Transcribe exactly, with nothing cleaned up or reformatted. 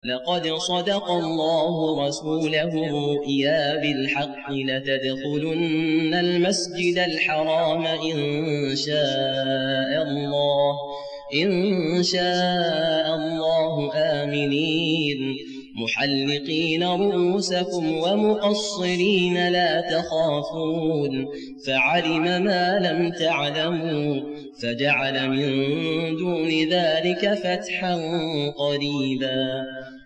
لقد صدق الله رسوله الرؤيا بالحق لتدخلن المسجد الحرام إن شاء الله إن شاء الله آمنين محلقين رؤوسكم ومقصرين لا تخافون فعلم ما لم تعلموا فجعل من دون ذلك فتحا قريبا